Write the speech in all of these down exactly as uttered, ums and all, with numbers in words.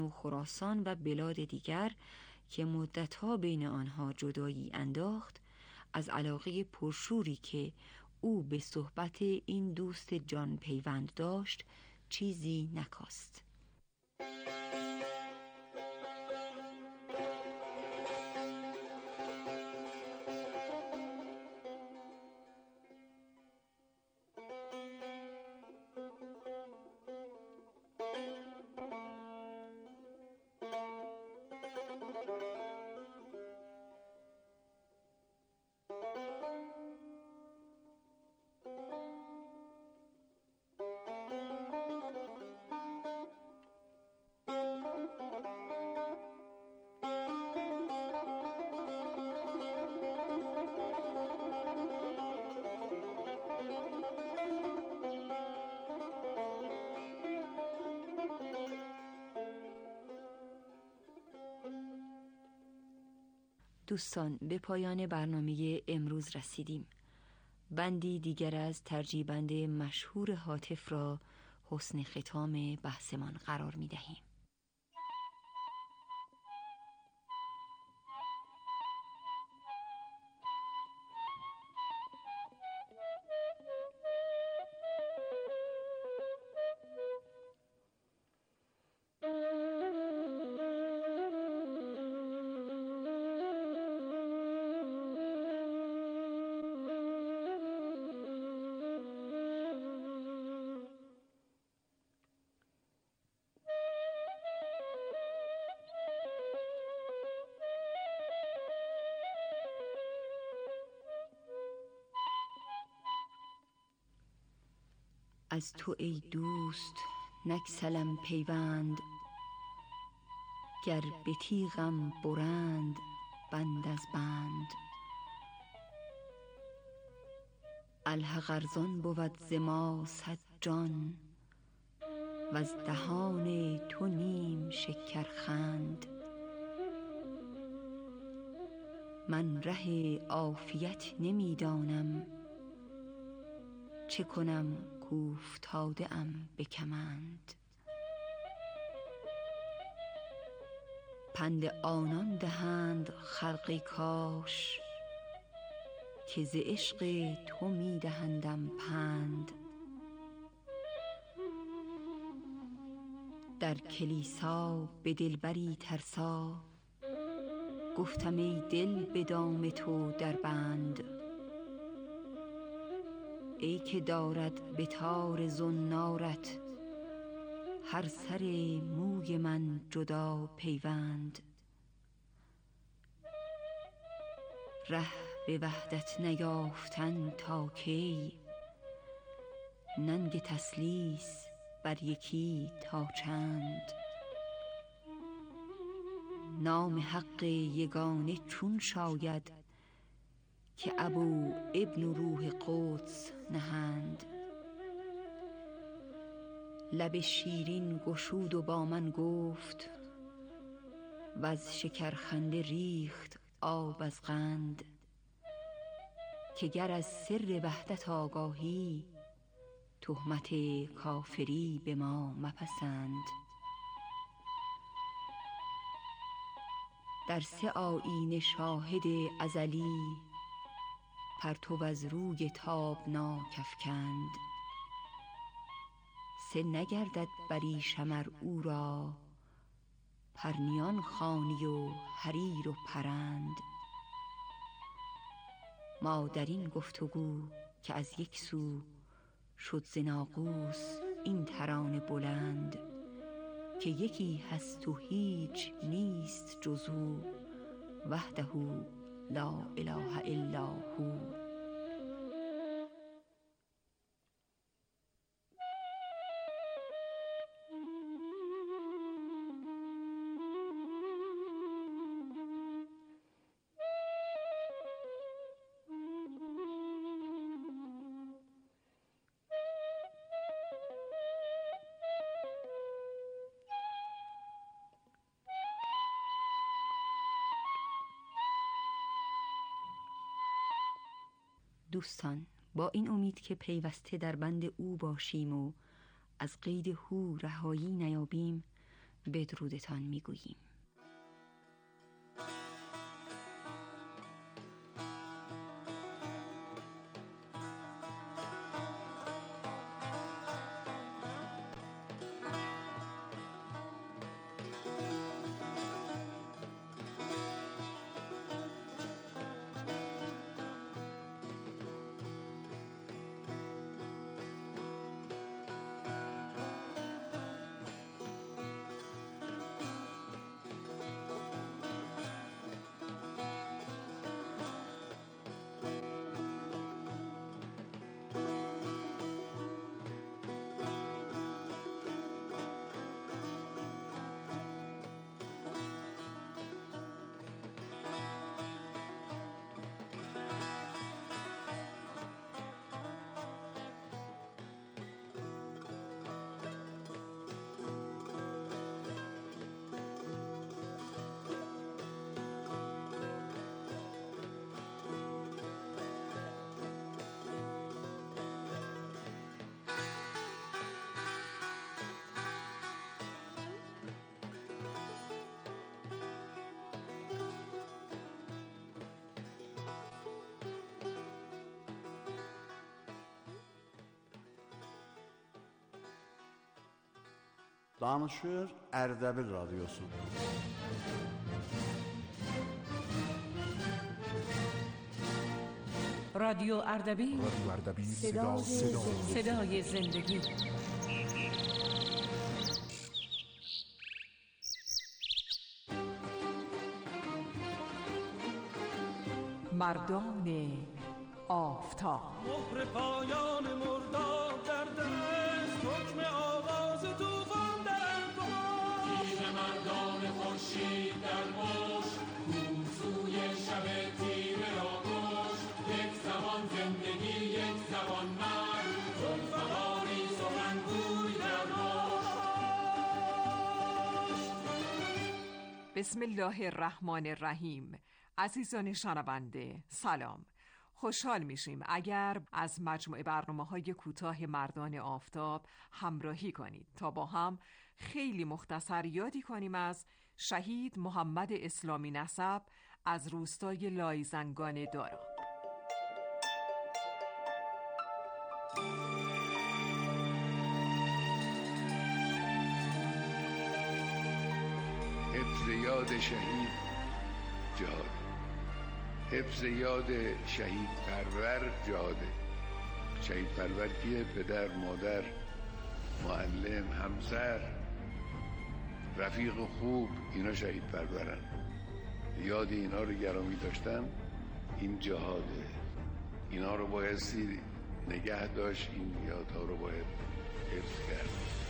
و خراسان و بلاد دیگر که مدتها بین آنها جدایی انداخت، از علاقه پرشوری که او به صحبت این دوست جان پیوند داشت چیزی نکاست. دوستان، به پایان برنامه امروز رسیدیم. بندی دیگر از ترجیبند مشهور هاتف را حسن ختام بحثمان قرار می دهیم. از تو ای دوست نگسلم پیوند، گر به تیغم برند بند از بند. الحق ارزان بود ز ما صد جان، وز دهان تو نیم شکرخند. من ره عافیت نمی دانم، چه کنم کاوفتاده ام به کمند. پند آنان دهند خلق کاش، که ز عشق تو می دهندم پند. در کلیسا به دلبری ترسا، گفتم ای دل به دام تو در بند. ای که دارد به تار زنارت، هر سر موی من جدا پیوند. ره به وحدت نیافتن تا کی، ننگ تثلیث بر یکی تا چند. نام حق یگانه چون شاید، که ابو ابن روح قدس نهند. لب شیرین گشود و با من گفت، وز شکرخنده ریخت آب از قند. که گر از سر وحدت آگاهی، تهمت کافری به ما مپسند. در سه آیینه شاهد ازلی، پرتو از روی تابناک افکند. سه نگردد بری شمر او را، پرنیان خوانی و حریر و پرند. ما در این گفتگو که از یک سو، شد ز ناقوس این ترانه بلند. که یکی هست و هیچ نیست جز او، وحده لا اله الا هو. دوستان، با این امید که پیوسته در بند او باشیم و از قید هو رهایی نیابیم، بدرودتان میگوییم. Danışır Erdebil Radyosu. رادیو اردبیل، رادیو اردبیل، صدا صدای, صدای زندگی. مردان آفتاب. مهر پایان مرداد در دست، حکم آغاز طوفان در انفاس. تیغ مردان خورشید در مشت، کوسوی شب تیره را کشت. یک زمان زندگی، یک زمان مرگ، ذوالفقاری سخنگوی در مشت. بسم الله الرحمن الرحیم. عزیزان شنونده سلام، خوشحال میشیم اگر از مجموعه برنامه‌های کوتاه مردان آفتاب همراهی کنید تا با هم خیلی مختصر یادی کنیم از شهید محمد اسلامی نسب از روستای لایزنگان دارا. حفظ یاد شهید جهاد، حفظ یاد شهید پرور جهاده. شهید پرور کیه؟ پدر، مادر، معلم، همسر، رفیق خوب، اینا شهید پرورن. یاد اینا رو گرامی داشتن، این جهاده. اینا رو بایستی نگه داشت، این یادها رو باید حفظ کرد.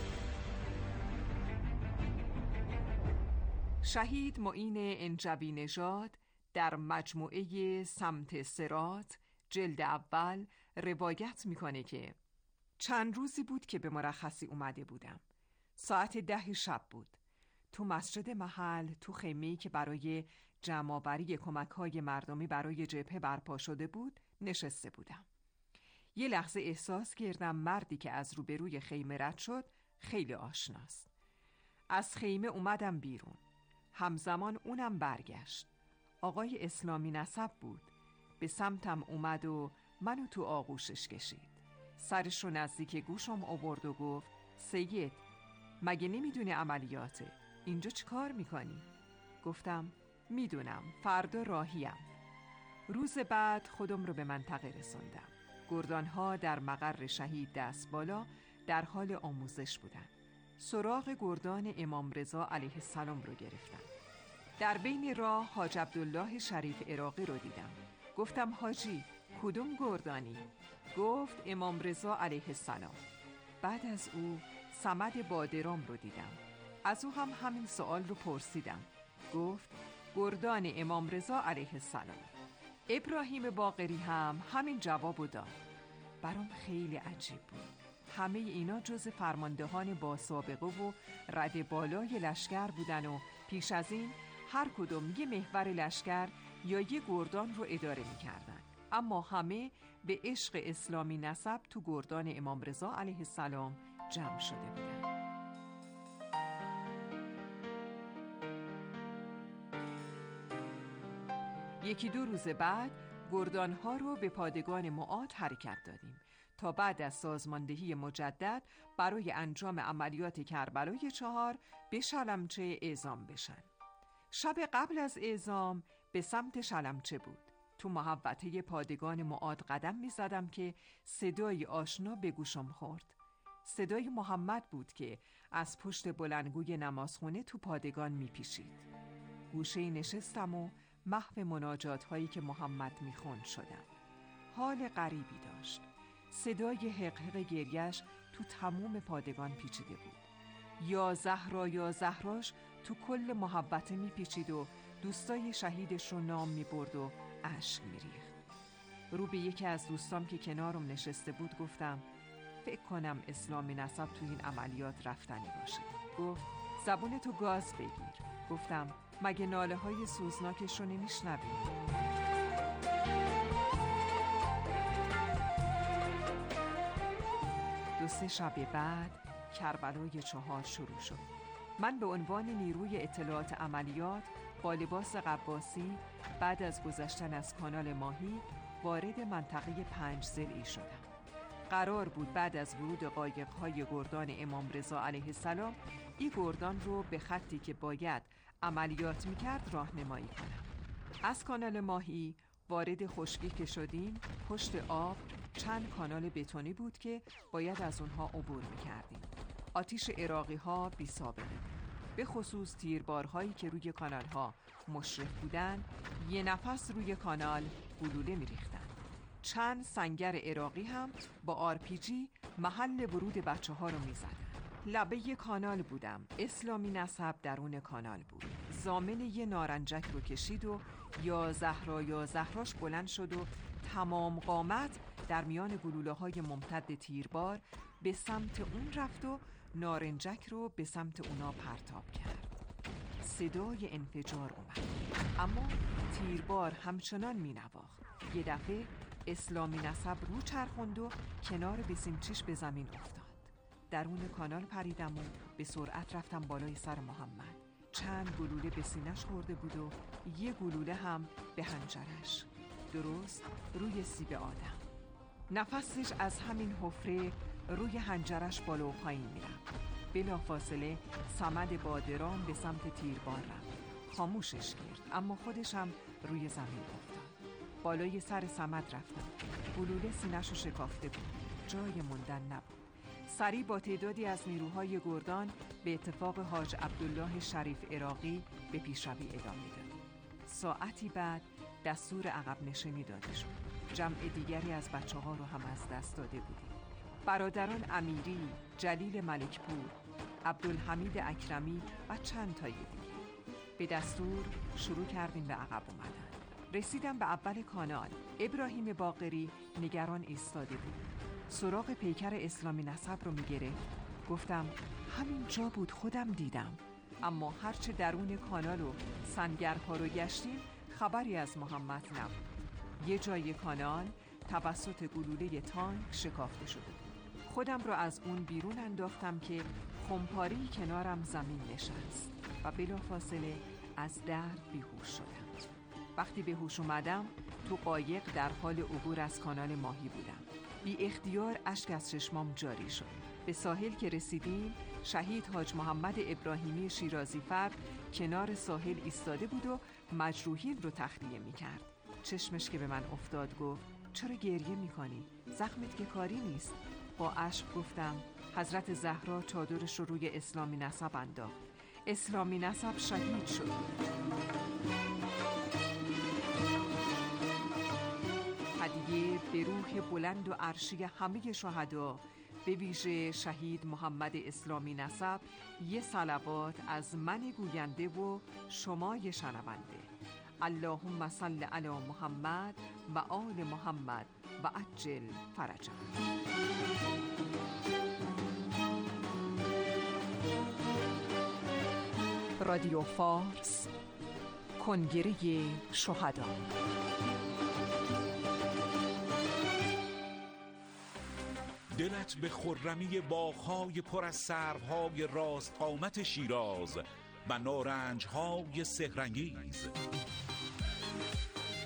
شهید معین انجبی نژاد در مجموعه سمت صراط جلد اول روایت میکنه که چند روزی بود که به مرخصی اومده بودم. ساعت ده شب بود. تو مسجد محل، تو خیمه‌ای که برای جمع‌آوری کمک‌های مردمی برای جبهه برپا شده بود نشسته بودم. یه لحظه احساس کردم مردی که از روبروی خیمه رد شد خیلی آشناست. از خیمه اومدم بیرون. همزمان اونم برگشت. آقای اسلامی نسب بود. به سمتم اومد و منو تو آغوشش کشید. سرش رو نزدیک گوشم آورد و گفت سید، مگه نمیدونی عملیاته؟ اینجا چی کار میکنی؟ گفتم میدونم، فردا راهیم. روز بعد خودم رو به منطقه رساندم. گردانها در مقر شهید دست بالا در حال آموزش بودن. سراغ گردان امام رضا علیه السلام رو گرفتم. در بین راه حاج عبدالله شریف عراقی رو دیدم. گفتم حاجی، کدوم گردانی؟ گفت امام رضا علیه السلام. بعد از او صمد بادرام رو دیدم. از او هم همین سوال رو پرسیدم. گفت گردان امام رضا علیه السلام. ابراهیم باقری هم همین جوابو داد. برام خیلی عجیب بود. همه اینا جز فرماندهان با سابقه و رد بالای لشکر بودن و پیش از این هر کدوم یه محور لشکر یا یه گردان رو اداره می کردن. اما همه به عشق اسلامی نسب تو گردان امام رضا علیه السلام جمع شده بودن. یکی دو روز بعد گردانها رو به پادگان معاد حرکت دادیم تا بعد از سازماندهی مجدد برای انجام عملیات کربلای چهار به شلمچه اعزام بشن. شب قبل از اعزام به سمت شلمچه بود. تو محوطه پادگان معاد قدم می زدم که صدای آشنا به گوشم خورد. صدای محمد بود که از پشت بلندگوی نمازخونه تو پادگان می پیشید. گوشه نشستم و محو مناجات هایی که محمد می خوند شدم. حال غریبی داشت. صدای حقحق گریش تو تموم پادگان پیچیده بود. یا زهرا یا زهراش تو کل محوطه می پیچید و دوستای شهیدش رو نام می برد و اشک می ریخت. رو به یکی از دوستام که کنارم نشسته بود گفتم فکر کنم اسلامی نسب تو این عملیات رفتنی باشه. گفت زبونتو گاز بگیر. گفتم مگه ناله های سوزناکش رو نمیشنوید؟ دو سه شب بعد کربلای چهار شروع شد. من به عنوان نیروی اطلاعات عملیات با لباس قباسی بعد از گذشتن از کانال ماهی وارد منطقه پنج ضلعی شدم. قرار بود بعد از ورود قایق‌های گردان امام رضا علیه السلام این گردان رو به خطی که باید عملیات می‌کرد راهنمایی کنم. از کانال ماهی وارد خشکی که شدیم پشت آب چند کانال بتونی بود که باید از اونها عبور می‌کردیم. آتش عراقی‌ها بی سابقه بود. به خصوص تیربارهایی که روی کانال‌ها مشرف بودن یه نفس روی کانال گلوله می‌ریختن. چند سنگر عراقی هم با آر پی جی محل ورود بچه ها رو می زدن. لبه کانال بودم. اسلامی نسب درون کانال بود. ضامن یه نارنجک رو کشید و یا زهرا یا زهراش بلند شد و تمام قامت در میان گلوله های ممتد تیربار به سمت اون رفت و نارنجک رو به سمت اونا پرتاب کرد. صدای انفجار اومد، اما تیربار همچنان می نواخت. یه دفعه اسلامی نسب رو چرخوند و کنار بسیمچیش به زمین افتاد. درون کانال پریدم و به سرعت رفتم بالای سر محمد. چند گلوله به سینه‌اش خورده بود و یه گلوله هم به حنجرش، درست روی سیب آدم. نفسش از همین حفره روی حنجرش بالا و پایین میرفت. بلافاصله صمد بادران به سمت تیربار رفت. خاموشش کرد، اما خودش هم روی زمین افتاد. بالای سر صمد رفتم. گلوله سینه‌شو شکافته بود. جای موندن نبود. سریع با تعدادی از نیروهای گردان به اتفاق حاج عبدالله شریف عراقی به پیشروی ادامه داد. ساعتی بعد دستور عقب نشینی داده شد. جمع دیگری از بچه ها رو هم از دست داده بودیم. برادران امیری، جلیل ملکپور، عبدالحمید اکرمی و چند تای دیگه. به دستور شروع کردیم به عقب اومدن. رسیدم به اول کانال. ابراهیم باقری نگران ایستاده بود. سراغ پیکر اسلامی نسب رو میگرفت. گفتم همین جا بود، خودم دیدم. اما هرچه درون کانال و سنگرها رو گشتیم خبری از محمد نبود. یه جای کانال توسط گلوله تانک شکافته شده بود. خودم رو از اون بیرون انداختم که خمپاری کنارم زمین نشست و بلافاصله از درد بیهوش شدم. وقتی به هوش اومدم تو قایق در حال عبور از کانال ماهی بودم. بی اختیار اشک از چشمام جاری شد. به ساحل که رسیدیم شهید حاج محمد ابراهیمی شیرازی فرد کنار ساحل ایستاده بود و مجروحین رو تخلیه می‌کرد. چشمش که به من افتاد گفت چرا گریه می‌کنی؟ زخمت که کاری نیست. با اشک گفتم حضرت زهرا چادرش رو روی اسلامی نسب انداخت. اسلامی نسب شهید شد. هدیه به روح بلند و عرشی همه شهدا، به ویژه شهید محمد اسلامی نسب، یه صلوات از من گوینده و شمای شنونده. اللهم صل علی محمد و آل محمد و عجل فرجهم. رادیو فارس، کنگره شهدا. دلت به خرمی باغ‌های پر از سروهای راستقامت شیراز و نارنج‌های سحرانگیز،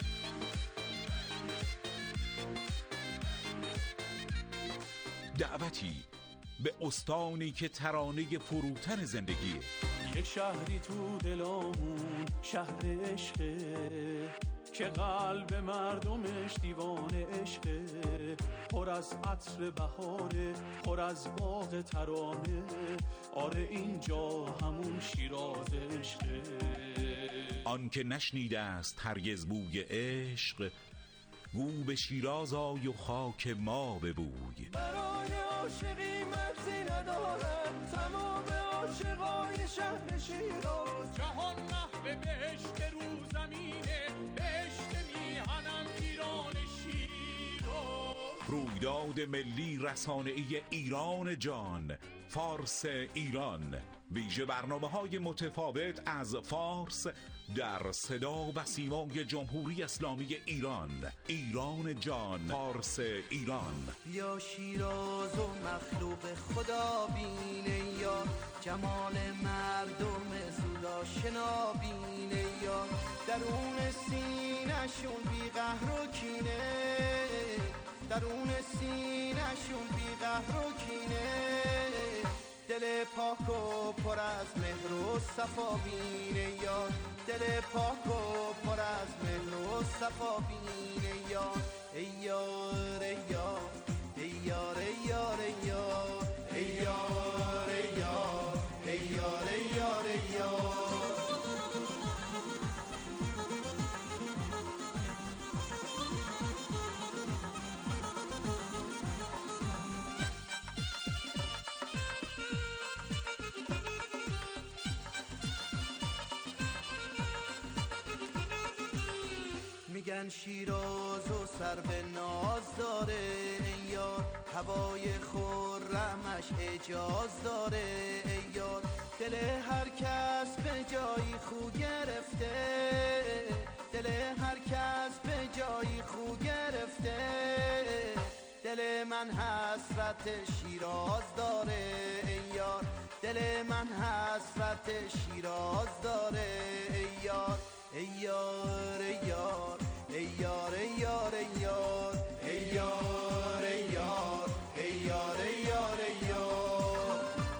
دعوتی به استانی که ترانه فروتن زندگیه. یه شهری تو دلامون شهر عشقه که قلب مردمش دیوانه عشقه، پر از عطر بهاره، پر از باغ ترانه. آره اینجا همون شیراز عشقه. آن که نشنیده است هرگز بوی عشق، گو به شیراز آی و خاک ما ببوی. برای عاشقی مرزی ندارد تمام عاشقای شهر شیراز. جهان محو بهشت رو زمینه، بهشت میهنم ایران شیراز. رویداد ملی رسانه‌ای ایران جان، فارس ایران. ویژه برنامه‌های متفاوت از فارس در صدا و سیمای جمهوری اسلامی ایران. ایران جان، فارس ایران. یا شیراز و مخلوق خدا بینه، یا جمال مردم زودا شنا بینه، یا درون سینه‌شون بی قهر و کینه، درون سینه‌شون بی قهر و کینه. دل پاک و پر از مهر و صفا بینه، یا دل پاک و پر از مهر و صفا بینه. یا ای یار ای یار ای یار ای یار ای یار ای یار ای یار ای یار ای یار ای یار. میگن شیراز و سر به ناز داره، ای یار هوای خرمش اجاز داره. ای یار دل هر کس به جایی خو گرفته، دل هر کس به جایی خو گرفته. دل من حسرت شیراز داره، ای یار دل من حسرت شیراز داره. ای یار ای یار ای یار ای یار ای یار ای یار ای یار ای یار ای یار ای یار ای یار.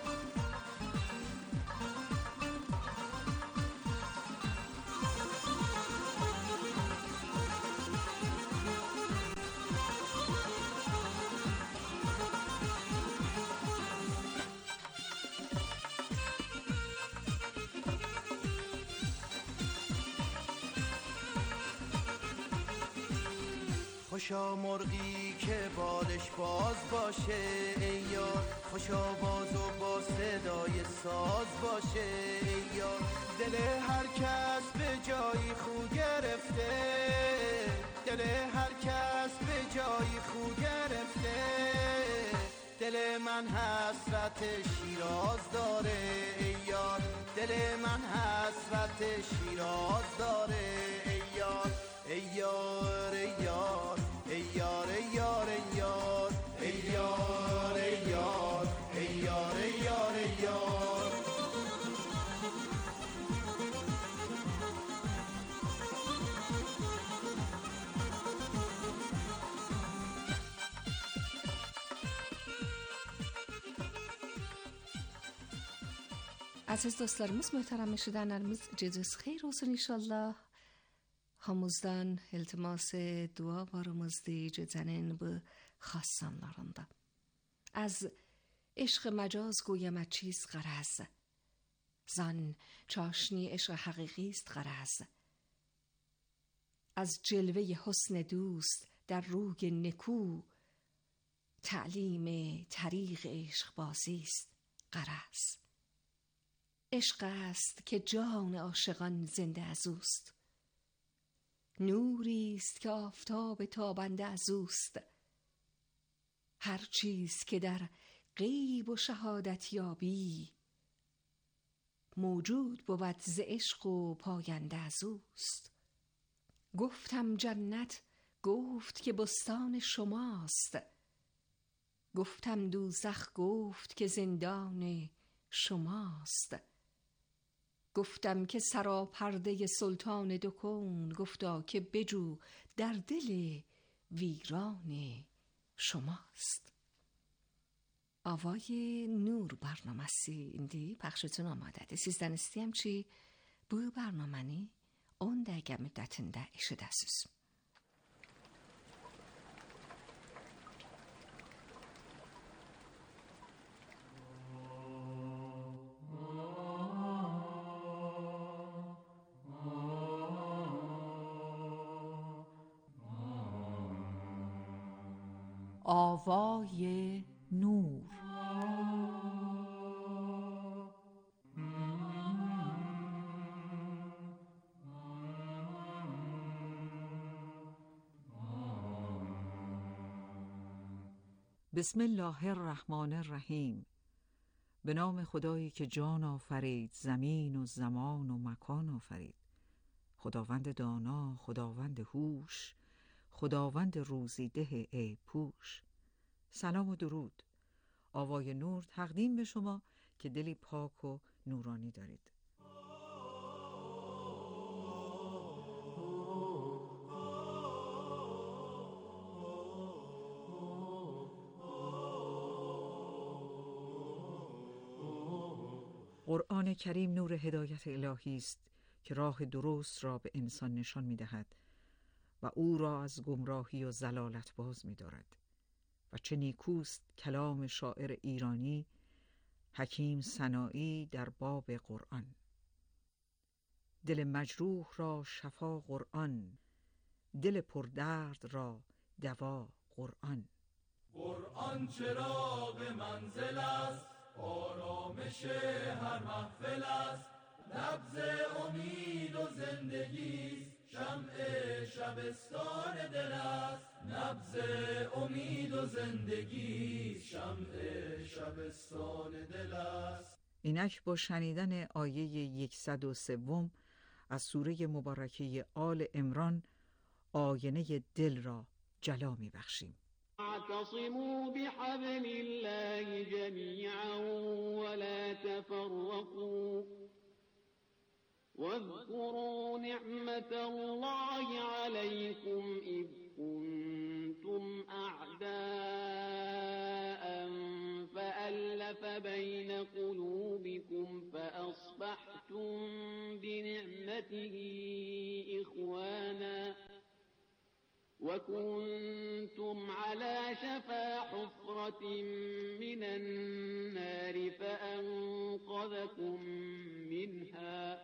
خوشا مرغی که بالش باز باشه، ای یار خوشا باز و با صدای ساز باشه. ای یار دل هر کس به جایی خو گرفته، دل هر کس به جایی خو گرفته. دل من حسرت شیراز داره، ای یار دل من حسرت شیراز داره. ای یار ای یار ای یار ای یار ای یار ای یار ای یار ای یار ای یار ای یار ای یار. Aziz dostlarımız, muhterem eşidenlerimiz, geceniz xeyir olsun inşallah. Hamızdan iltiması dua barımızdı gecenin bu xassanlarında. Az عشق مجاز گویم چیز غرض، زن چاشنی عشق حقیقی است غرض. از جلوه حسن دوست در روی نکو، تعلیم طریق عشق بازی است غرض. عشق است که جان عاشقان زنده از اوست، نوری است که آفتاب تابنده از اوست. هر چیز که در غیب و شهادت یابی، موجود بود ز عشق و پاینده از اوست. گفتم جنت، گفت که بستان شماست. گفتم دوزخ، گفت که زندان شماست. گفتم که سراپرده سلطان دو کون، گفتا که بجو در دل ویران شماست. آوای نور برنامه‌سی اندی پخشتون آماده ده. Sizden istəyəm ki, bu برنامəni on dəqiqə müddətində eşidəsiniz. آوای نور. بسم الله الرحمن الرحیم. به نام خدایی که جان آفرید، زمین و زمان و مکان آفرید. خداوند دانا، خداوند هوش، خداوند روزیده ای پوش. سلام و درود. آوای نور تقدیم به شما که دلی پاک و نورانی دارید. قرآن کریم نور هدایت الهی است که راه درست را به انسان نشان می دهد و او را از گمراهی و ضلالت باز می دارد. و چه نیکوست کلام شاعر ایرانی حکیم سنایی در باب قرآن. دل مجروح را شفا قرآن، دل پردرد را دوا قرآن. قرآن چراغ منزل است، آرامش هر محفل است، نبض امید و زندگی، شمع شبستان دل است. نبض امید و زندگی، شمع شبستان دل است. اینک با شنیدن آیه صد و سه از سوره مبارکه آل عمران آینه دل را جلا می بخشیم. اعتصموا بحبل الله جميعا ولا تفرقوا واذكروا نعمة الله عليكم إذ كنتم أعداء فألف بين قلوبكم فأصبحتم بنعمته إخوانا وكنتم على شفا حفرة من النار فأنقذكم منها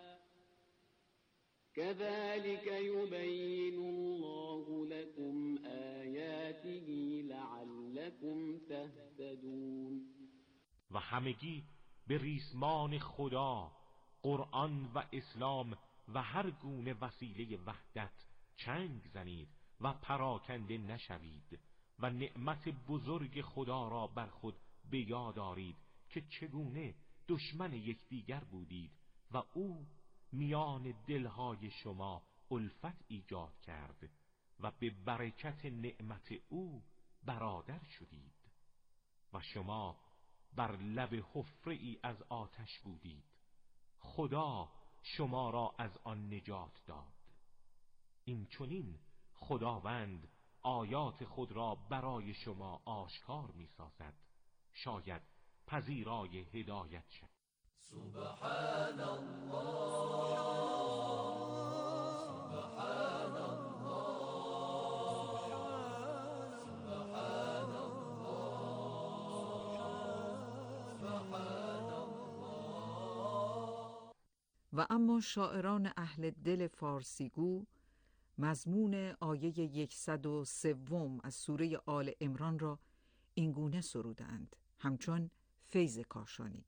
كذلك يبين الله لكم آياته لعلكم تهتدون. و همگی به ریسمان خدا، قرآن و اسلام و هر گونه وسیله وحدت چنگ زنید و پراکنده نشوید و نعمت بزرگ خدا را بر خود به یاد آرید که چگونه دشمن یکدیگر بودید و او میان دلهای شما الفت ایجاد کرد و به برکت نعمت او برادر شدید و شما بر لب حفره ای از آتش بودید. خدا شما را از آن نجات داد. این چنین خداوند آیات خود را برای شما آشکار می سازد، شاید پذیرای هدایت شد. سبحان الله، سبحان الله، سبحان الله، سبحان الله. و اما شاعران اهل دل فارسیگو مضمون آیه صد و سه از سوره آل عمران را اینگونه سرودند، همچون فیض کاشانی.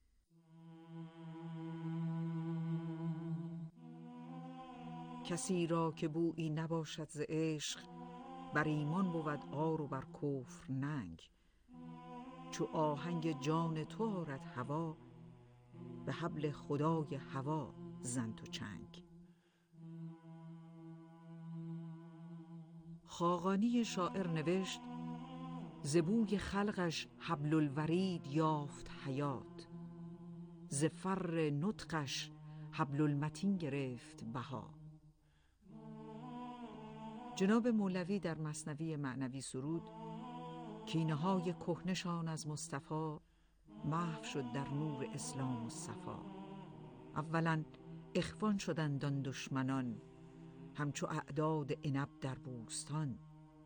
کسی را که بویی نباشد ز عشق، بر ایمان بود عار و بر کفر ننگ. چو آهنگ جان تو آرد هوا، به حبل خدای هوا زن تو چنگ. خاقانی شاعر نوشت: ز بوی خلقش حبل الورید یافت حیات، ز فر نطقش حبل المتین گرفت بها. جناب مولوی در مثنوی معنوی سرود: کینه های کهنشان از مصطفی محو شد در نور اسلام و صفا. اولا اخوان شدند آن دشمنان، همچو اعداد عنب در بوستان.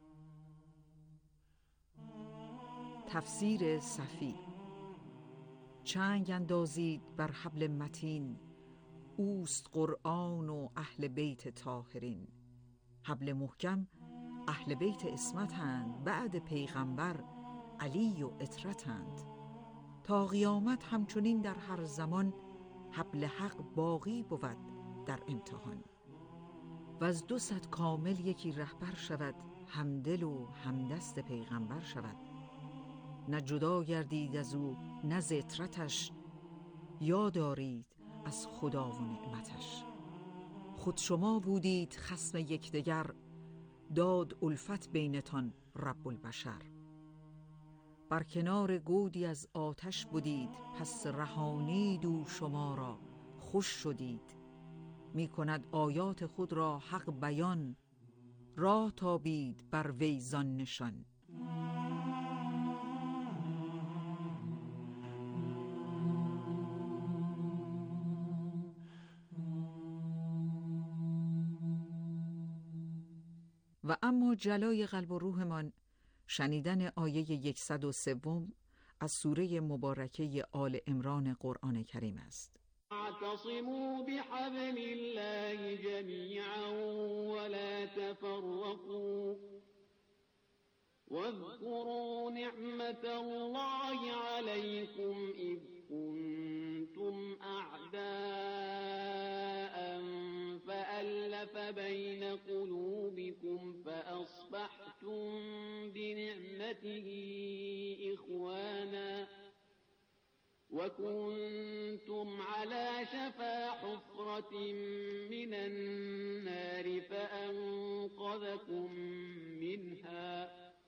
تفسیر صفی: چنگ اندازید بر حبل متین، اوست قرآن و اهل بیت طاهرین. حبل محکم اهل بیت عصمتند، بعد پیغمبر علی و اطرتند. تا قیامت همچنین در هر زمان، حبل حق باقی بود در امتحان. و از دو صد کامل یکی رهبر شود، همدل و همدست پیغمبر شود. نه جدا گردید از او نه ز اطرتش، یاد دارید از خدا و نعمتش. خود شما بودید خصم یکدیگر، داد الفت بینتان رب البشر. بر کنار گودی از آتش بودید، پس رهانید او شما را خوش شدید. می کند آیات خود را حق بیان، راه تابید بر وی زان نشان. و اما جلای قلب و روحمان شنیدن آیه صد و سه از سوره مبارکه آل عمران قرآن کریم است. اعتصموا بحبل الله جمیعا ولا تفرقوا واذكروا نعمة الله عليكم إذ كنتم أعداء فألف بين قلوبكم فأصبحتم بنعمته إخوانا وكنتم على شفا حفرة من النار فأنقذكم منها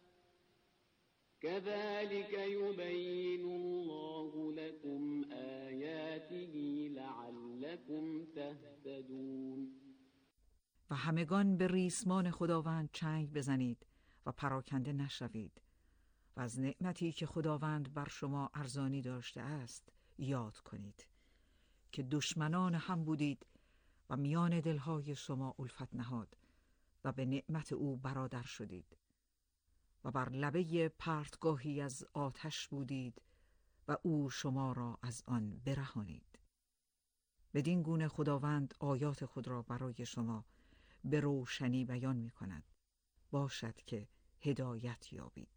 كذلك يبين الله لكم آياته لعلكم تهتدون. و همگان به ریسمان خداوند چنگ بزنید و پراکنده نشوید و از نعمتی که خداوند بر شما ارزانی داشته است یاد کنید که دشمنان هم بودید و میان دلهای شما الفت نهاد و به نعمت او برادر شدید و بر لبه پرتگاهی از آتش بودید و او شما را از آن برهانید. بدین گونه خداوند آیات خود را برای شما به روشنی بیان می کند، باشد که هدایت یابید.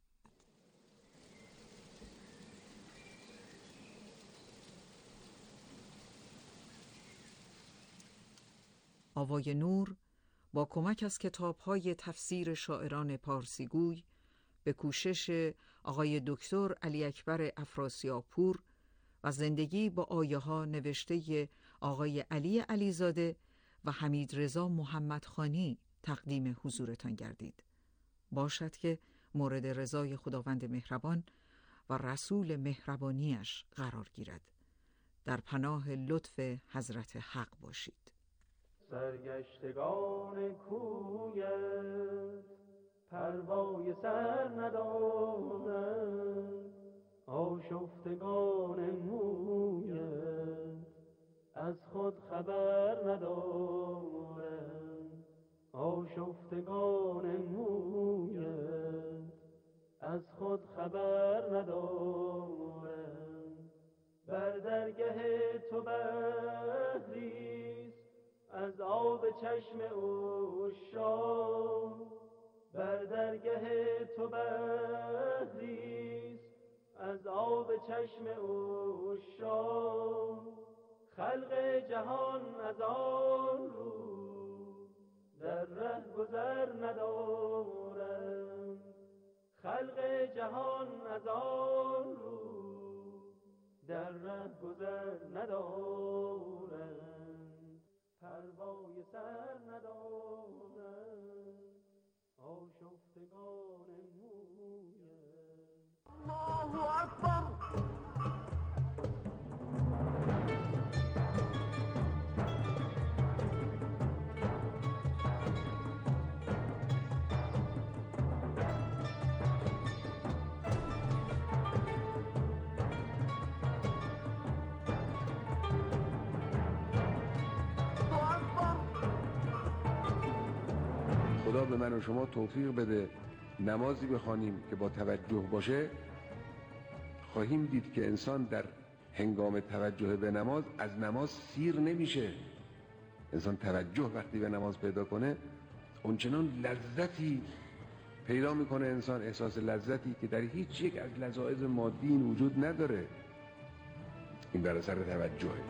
آوای نور با کمک از کتاب‌های تفسیر شاعران پارسیگوی به کوشش آقای دکتر علی اکبر افراسیاب‌پور و زندگی با آیه‌ها نوشته آقای علی علیزاده و حمید رضا محمدخانی تقدیم حضورتان گردید. باشد که مورد رضای خداوند مهربان و رسول مهربانیش قرار گیرد. در پناه لطف حضرت حق باشید. سرگشتگان کویت پروای سر ندارند، آشفتگان مویت از خود خبر ندارند، آشفتگان مویت از خود خبر ندارند. بر درگه تو بحریست از آب چشم عشاق، بر درگه تو بحریست از آب چشم عشاق. خلق جهان از آن رو در ره گذر ندارند، خلق جهان از آن رو در ره گذر ندارند. پروای سر ندارند، آشفتگان مویت. الله اکبر. خدا به من و شما توفیق بده نمازی بخوانیم که با توجه باشه، خواهیم دید که انسان در هنگام توجه به نماز از نماز سیر نمیشه. انسان توجه وقتی به نماز پیدا کنه اونچنان لذتی پیدا میکنه، انسان احساس لذتی که در هیچ یک از لذایذ مادی این وجود نداره. این بر اثر توجهه.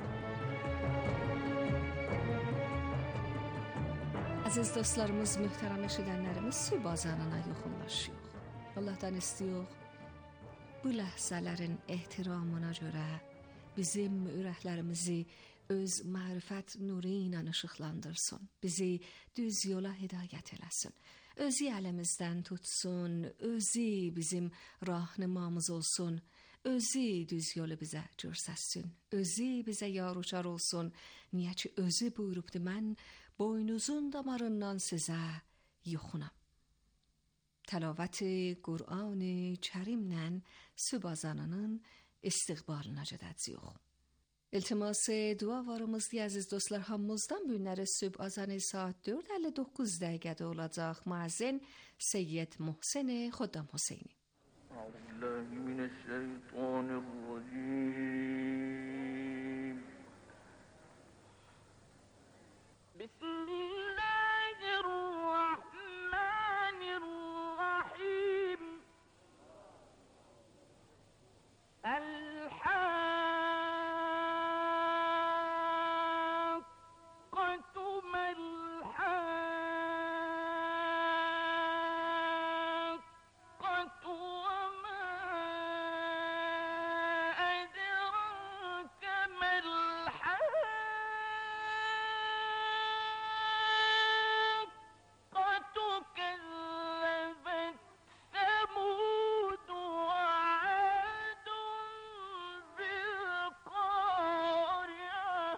Aziz dostlarımız, mühterem eşidənlərimiz, sübazanana yoxunlaşıyor. Allah'tan istiyor bu ləhzələrin ehtiramına görə bizim ürəklərimizi öz mərifət nuru ilə işıqlandırsın. Bizi düz yola hidayət eləsin. Özü əlimizdən tutsun, özü bizim rahnimamız olsun. Özü düz yolu bizə göstərsin. Özü bizə yaruçar olsun. Niyə ki özü buyurubdu, mən boynuzun damarından sizə yoxunam. Təlavət Qur'an-ı Kərimlə sübazananın istiqbalına gedəcəyik. İltimas dua varımızdır əziz dostlar, hamımızdan bu günləri sübh azanı saat dörd əlli doqquz dəqiqədə olacaq. Müəzzin Seyyid Muhsin Xuddam Hüseyni. Euzubillahimineşşeytanirracim. Bismillahirrahmanirrahim. El-Haqqatu Mal-Haqqatu ve ma edrake Mal-Haqqatu kezzebet Semud ve Adun bil-Qari'ah.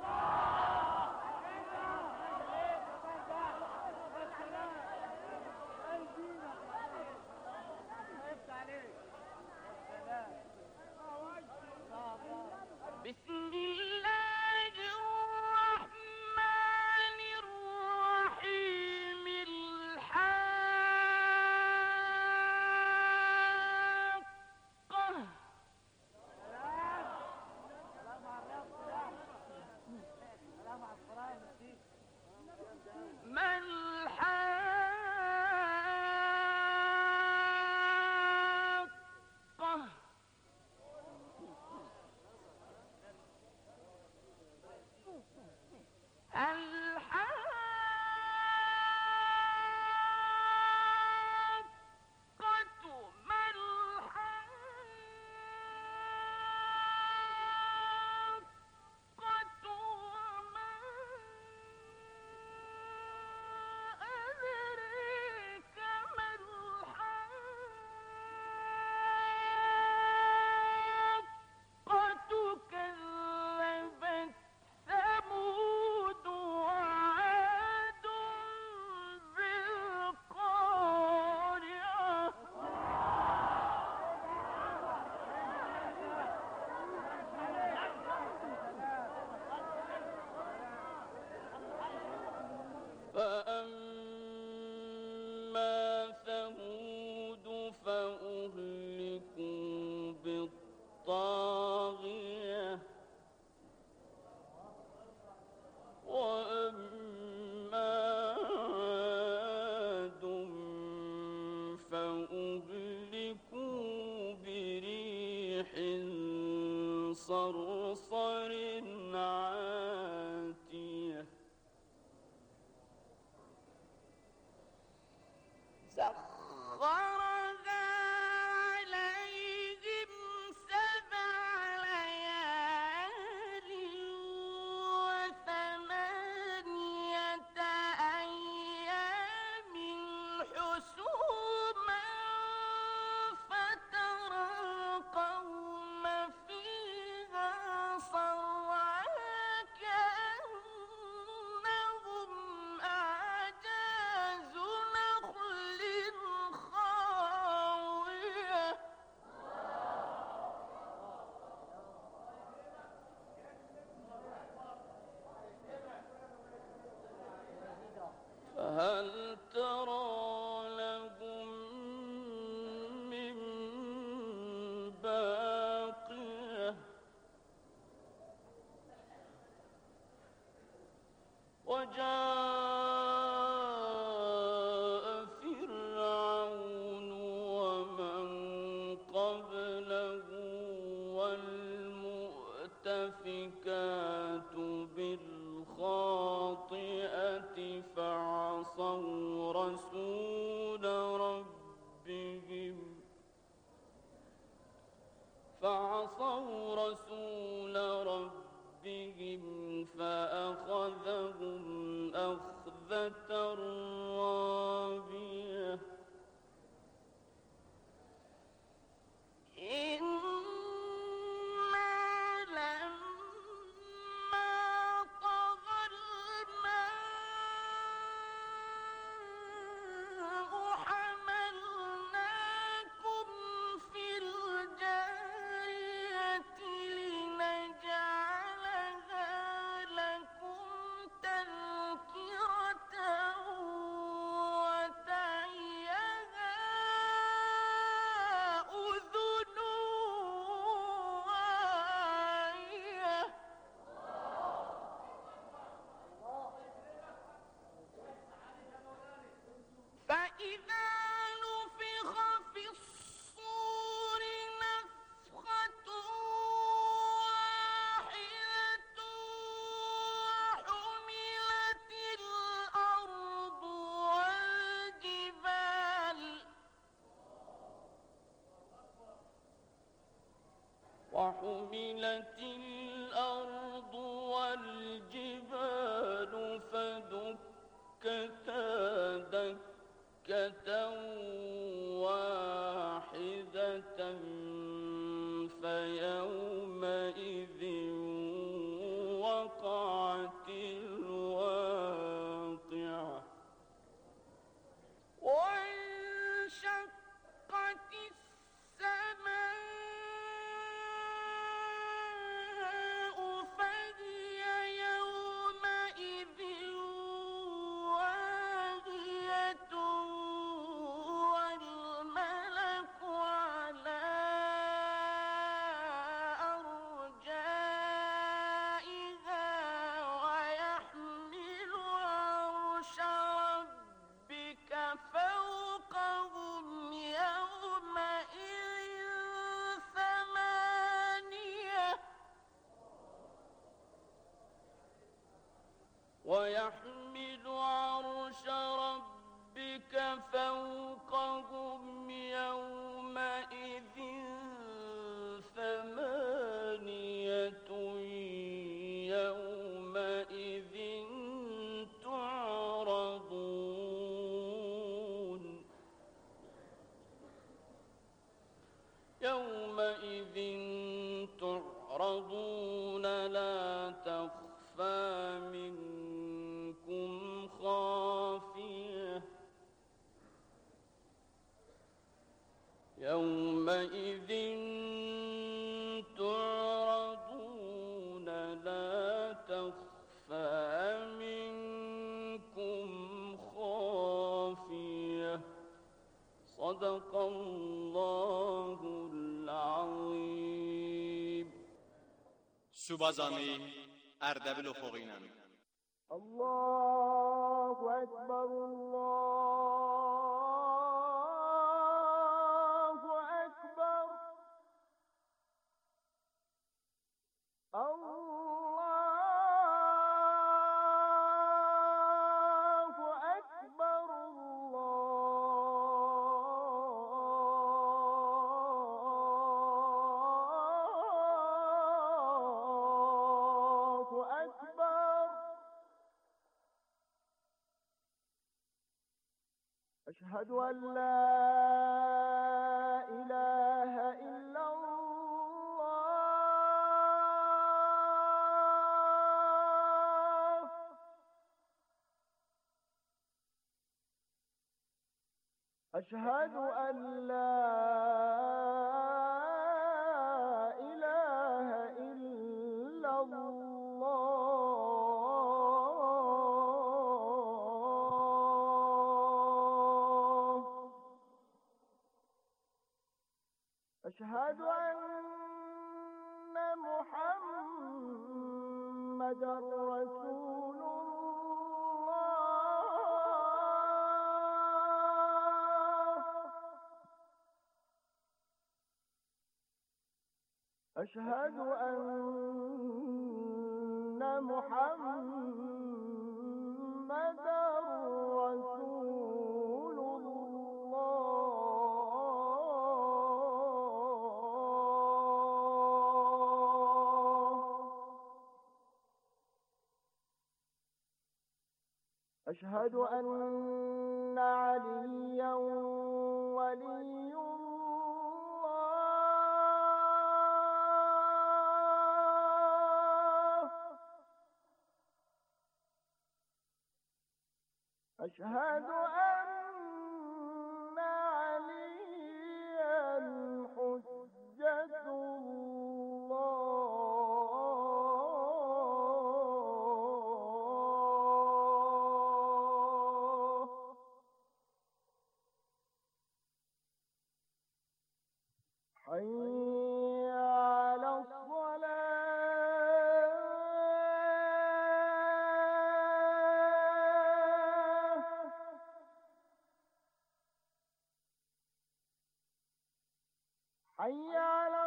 Bismillahirrahmanirrahim. El-Haqqah. Mal-Haqqah. الحاقة ما الحاقة وما أدريك ما الحاقة كذبت ثمود وعاد بالقارعة. فأما ثمود فأهلكوا بالطاغية وأما عاد فأهلكوا بريح صرصر عاتية سخرها عليهم سبع ليال وثمانية أيام حسوما فترى القوم فيها صرعى كأنهم أعجاز نخل خاوية. فهل ترى لهم من باقية وجاء فرعون ومن قبله والمؤتفكات بالخاطئة فعصوا رسول ربهم فعصوا رسول ربهم فأخذهم أخذة رابية وحملت الأرض والجبال فدكتا دكة واحدة فيومئذ وقعت الواقعة وانشقت السماء فهي يومئذ واهية والملك على أرجائها ويحمل عرش ربك فوقهم يومئذ ثمانية ويحمل عرش ربك فوقهم يومئذ ثمانية يومئذ تعرضون يومئذ تعرضون لا تخفى منكم خافية يومئذ تعرضون لا تخفى منكم خافية صدق الله العظيم. سوبازانه اردبیل افقینم. الله أكبر الله أكبر الله أكبر الله أكبر أشهد أن لا إله إلا الله أشهد أن لا إله إلا الله أشهد أن محمد رسول الله أشهد أن محمد رسول أشهد أن عليا ولي الله أشهد أن عليا حجة حي على الصلاة حي على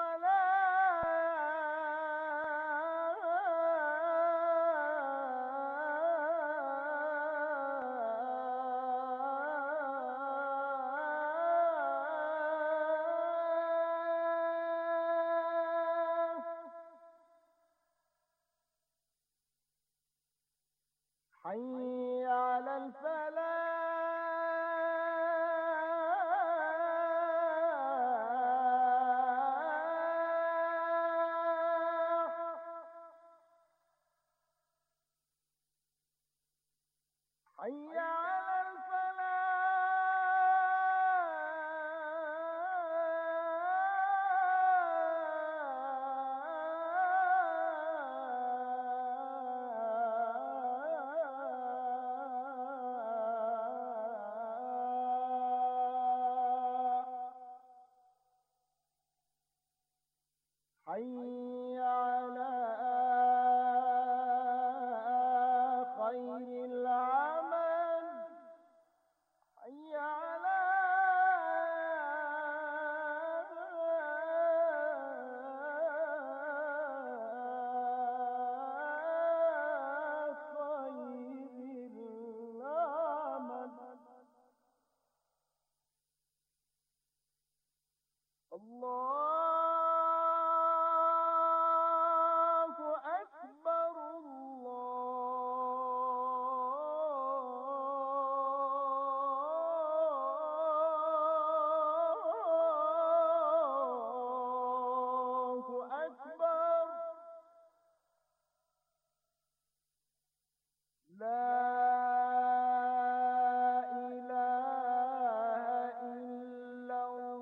حي على الفلاح حي على حي على خير العمل حي على خير العمل الله أكبر الله أكبر لا إله إلا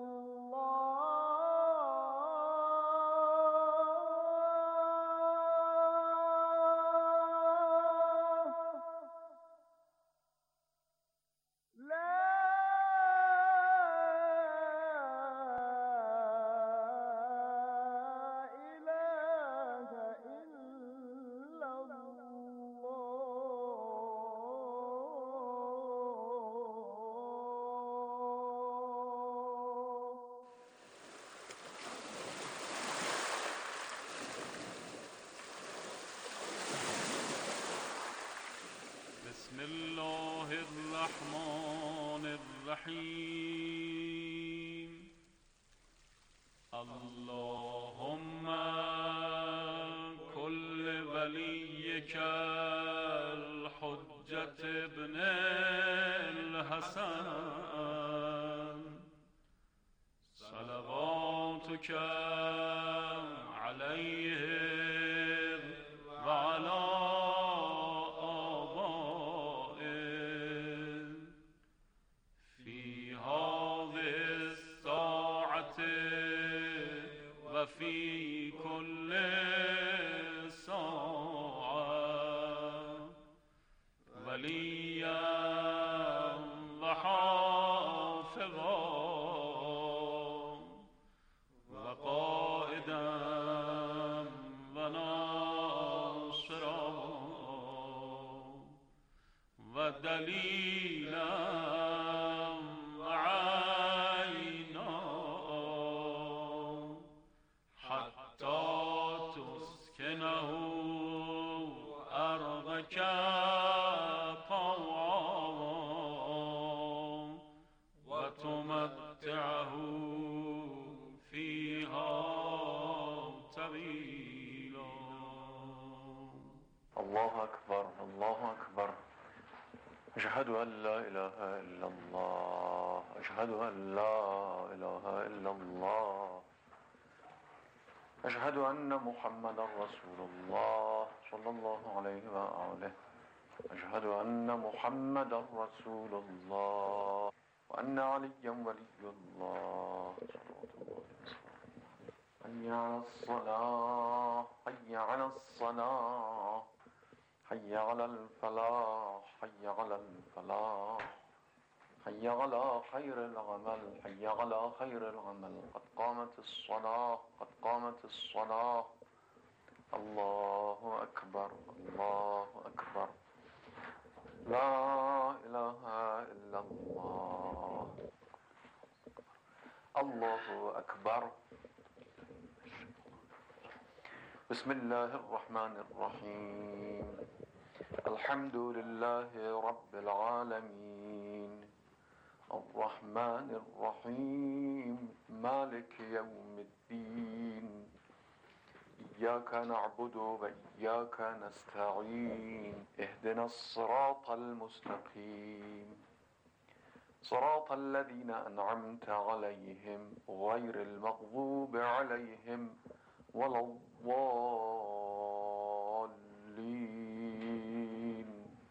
الله لا إله إلا الله بسم الله الرحمن الرحيم اللهم كل وليك الحجة ابن الحسن صلواتك عليه وعلى وفي كل ساعة وليا وحافظا دلیلم عینا حتی تسکنه ارضک طوعا و تمتعه فیها طویلا. الله أكبر الله أكبر. أشهد أن لا إله إلا الله أشهد أن لا إله إلا الله أشهد أن محمد رسول الله صلى الله عليه وآله. أشهد أن محمد رسول الله وأن عليا ولي الله صلوات الله وسلامه. حي على الصلاة حي على الصلاة حي على الفلاح حي على الفلاح حي على خير العمل حي على خير العمل. قد قامت الصلاة قد قامت الصلاة. الله أكبر الله أكبر. لا إله إلا الله. الله أكبر. بسم الله الرحمن الرحيم. الحمد لله رب العالمين الرحمن الرحيم مالك يوم الدين. إياك نعبد وإياك نستعين. اهدنا الصراط المستقيم صراط الذين أنعمت عليهم غير المغضوب عليهم ولا الضالين.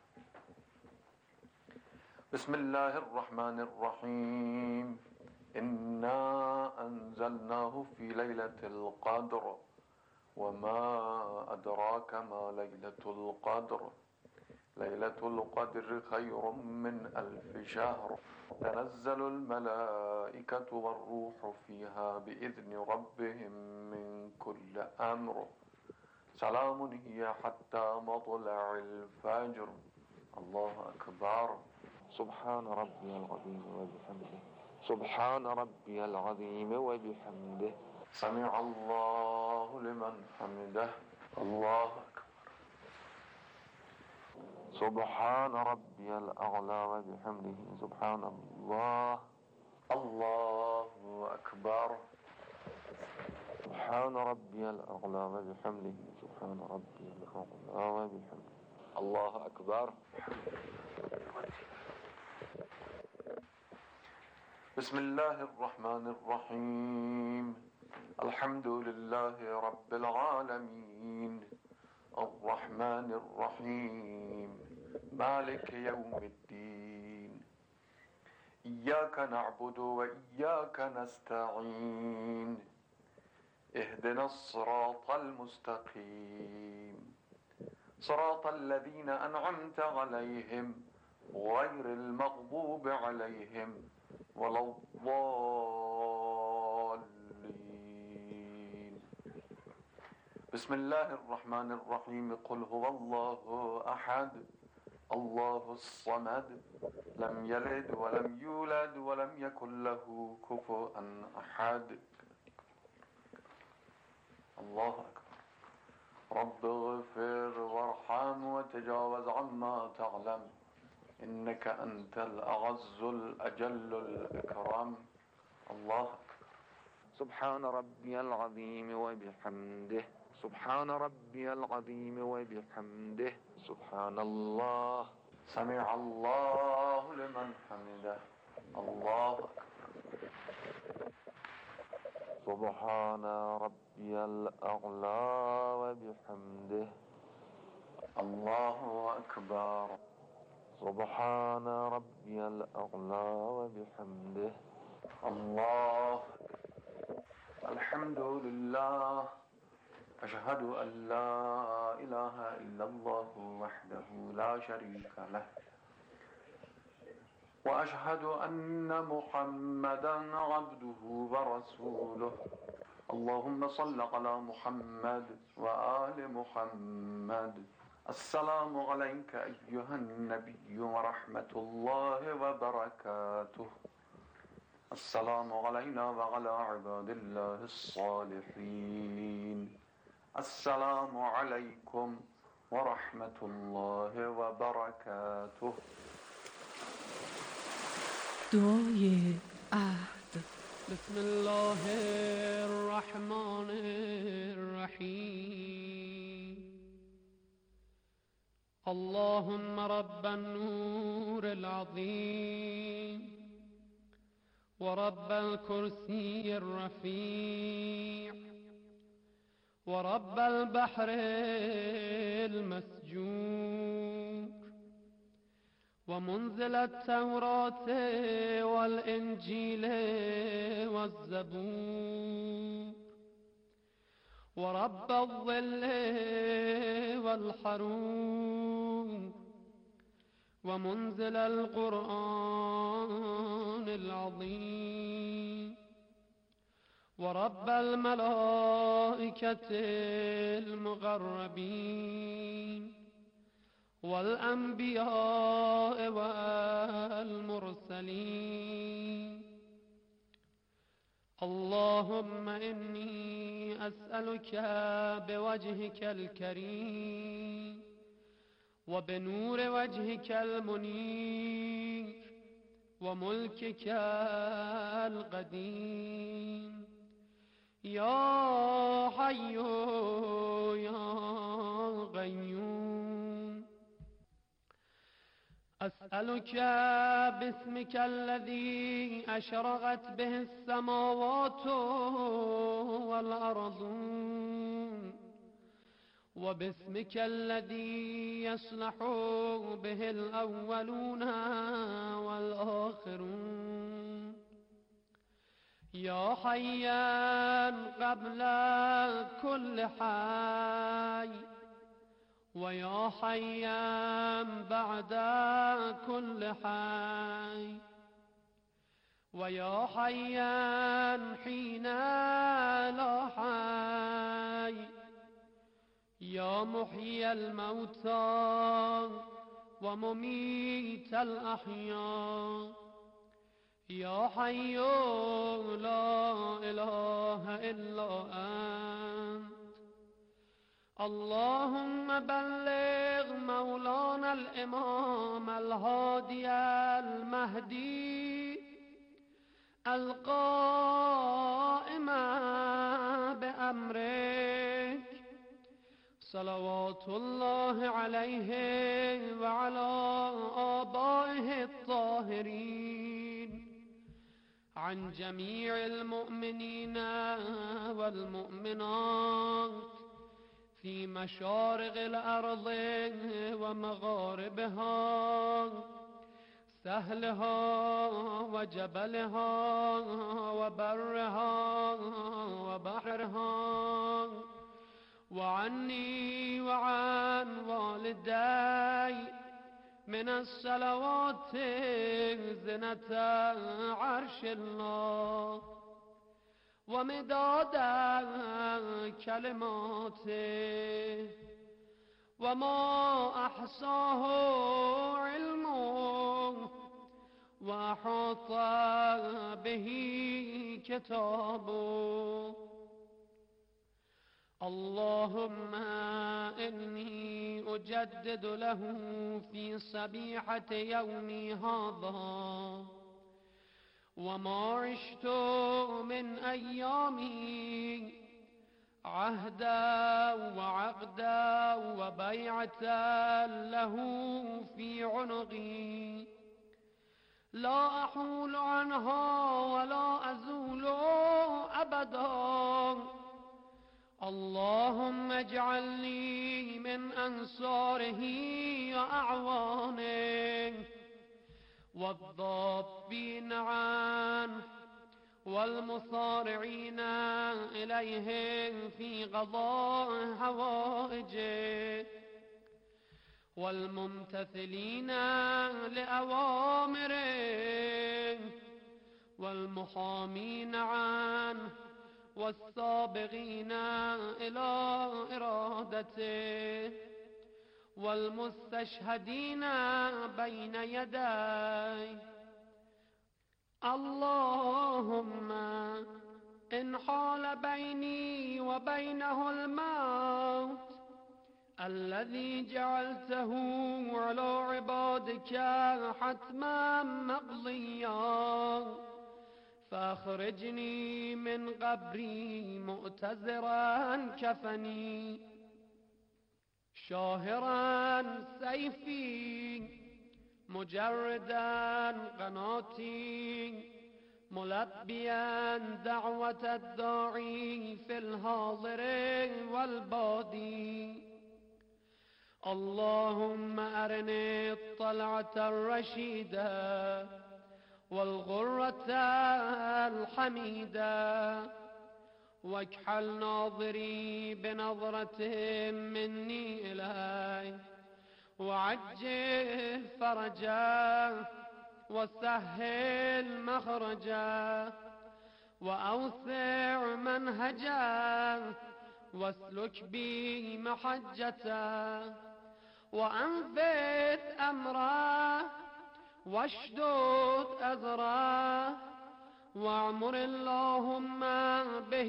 بسم الله الرحمن الرحيم. إنا أنزلناه في ليلة القدر وما أدراك ما ليلة القدر. ليلة القدر خير من ألف شهر. تنزل الملائكة والروح فيها بإذن ربهم من كل أمر. سلام هي حتى مطلع الفجر. الله أكبر. سبحان ربي العظيم وبحمده. سبحان ربي العظيم وبحمده. سمع الله لمن حمده. الله أكبر. سبحان ربي الأعلى وبحمده. سبحان الله. الله أكبر. سبحان ربي الأعلى وبحمده. سبحان ربي الأعلى وبحمده. الله أكبر. بسم الله الرحمن الرحيم. الحمد لله رب العالمين الرحمن الرحيم مالك يوم الدين. إياك نعبد وإياك نستعين. اهدنا الصراط المستقيم صراط الذين أنعمت عليهم غير المغضوب عليهم ولا الضالين. بسم الله الرحمن الرحيم. قل هو الله أحد الله الصمد لم يلد ولم يولد ولم يكن له كفوا أحد. الله أكبر. رب اغفر وارحم وتجاوز عما تعلم إنك أنت الأعز الأجل الأكرم. الله أكبر. سبحان ربي العظيم وبحمده. سبحان ربي العظيم وبحمده. سبحان الله. سمع الله لمن حمده. الله أكبر. سبحان ربي الأعلى وبحمده. الله أكبر. سبحان ربي الأعلى وبحمده. الله. الحمد لله. أشهد أن لا إله إلا الله وحده لا شريك له وأشهد أن محمدا عبده ورسوله. اللهم صل على محمد وآل محمد السلام عليك أيها النبي ورحمة الله وبركاته. السلام علينا وعلى عباد الله الصالحين. السلام عليكم ورحمة الله وبركاته. دعای عهد. بسم الله الرحمن الرحیم. اللهم رب النور العظيم ورب الكرسي الرفيع ورب البحر المسجور ومنزل التوراة والإنجيل والزبور ورب الظل والحرور ومنزل القرآن العظيم ورب الملائكة المقربين والأنبياء والمرسلين. اللهم إني أسألك بوجهك الكريم وبنور وجهك المنير وملكك القديم يا حي يا قيوم. أسألك باسمك الذي أشرقت به السماوات والأرضون وباسمك الذي يصلح به الأولون والآخرون يا حيا قبل كل حي ويا حيا بعد كل حي ويا حيا حين لا حي يا محيي الموتى ومميت الأحياء يا حي لا إله إلا أنت. اللهم بلغ مولانا الإمام الهادي المهدي القائم بأمرك صلوات الله عليه وعلى آبائه الطاهرين عن جميع المؤمنين والمؤمنات في مشارق الأرض ومغاربها سهلها وجبلها وبرها وبحرها وعني وعن والدي من الصلوات زنة عرش الله ومداد كلماته وما أحصاه علمه وأحاط به كتابه. اللهم إني أجدد له في صبيحة يومي هذا وما عشت من أيامي عهدا وعقدا وبيعة له في عنقي لا أحول عنها ولا أزول أبدا. اللهم اجعلني من أنصاره وأعوانه والضابين عنه والمصارعين إليه في قضاء حوائجه والممتثلين لأوامره والمحامين عنه والسابقين إلى إرادته والمستشهدين بين يدي. اللهم إن حال بيني وبينه الموت الذي جعلته على عبادك حتما مقضيا فأخرجني من قبري مؤتزرا كفني شاهرا سيفي مجردا قناتي ملبيا دعوة الداعي في الحاضر والبادي. اللهم أرني الطلعة الرشيدة والغرة الحميدة واكحل ناظري بنظرة مني إلي وعجل فرجا وسهل مخرجا وأوسع منهجا واسلك بي محجتا وأنفذ أمره واشدد أزره واعمر اللهم به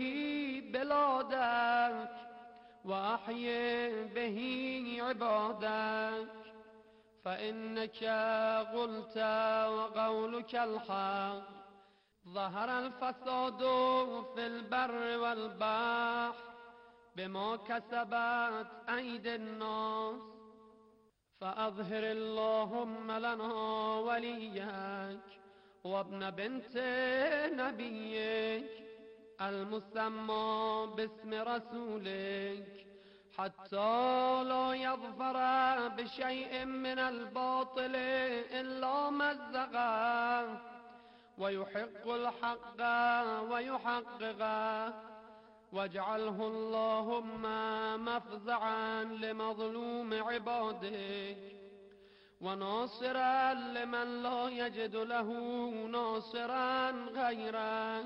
بلادك وأحيي به عبادك فإنك قلت وقولك الحق. ظهر الفساد في البر والبحر بما كسبت أيدي الناس فأظهر اللهم لنا وليك وابن بنت نبيك المسمى باسم رسولك حتى لا يظفر بشيء من الباطل إلا مزقه ويحق الحق ويحققه واجعله اللهم مفزعا لمظلوم عبادك وناصرا لمن لا يجد له ناصرا غيرك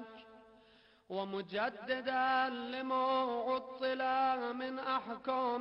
ومجددا لما عطل من أحكام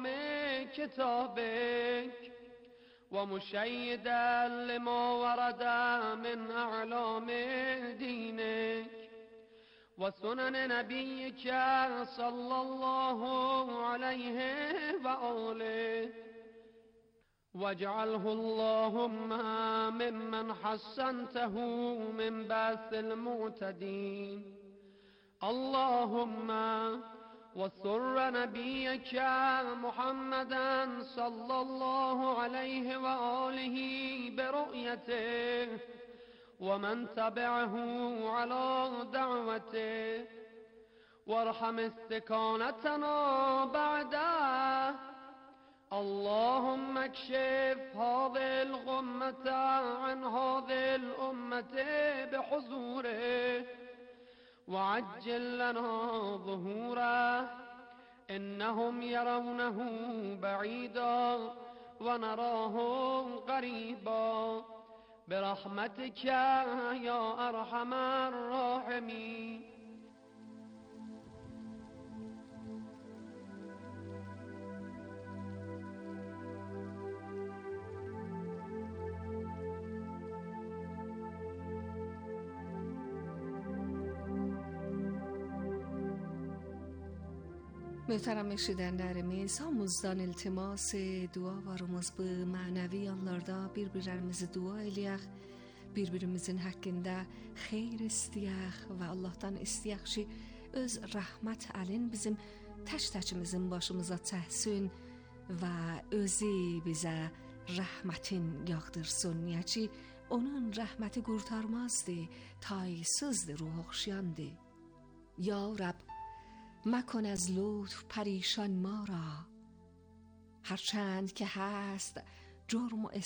كتابك ومشيدا لما ورد من أعلام دينك وسنن نبيك صلى الله عليه وآله واجعله اللهم ممن حسنته من بأس المعتدين. اللهم وسر نبيك محمدا صلى الله عليه وآله برؤيته ومن تبعه على دعوته وارحم استكانتنا بعده. اللهم اكشف هذه الغمة عن هذه الأمة بحضوره وعجل لنا ظهوره إنهم يرونه بعيدا ونراه قريبا برحمتك يا أرحم الراحمين. Möhtərəm eşidənlərimiz, hamımızdan iltimas dualarımız bu mənəvi anlarda bir-birlərimizi dua eləyək, bir-birimizin haqqında xeyr istəyək və Allahdan istəyək ki, öz rəhmət əlin bizim tək-təkimizin başımıza çəhsün və özü bizə rəhmətin yağdırsın. Yəni onun rəhməti qurtarmazdı, taysızdı, ruh oxşayandı. Ya Rab, مکن از لطف پریشان ما را هرچند که هست جرم و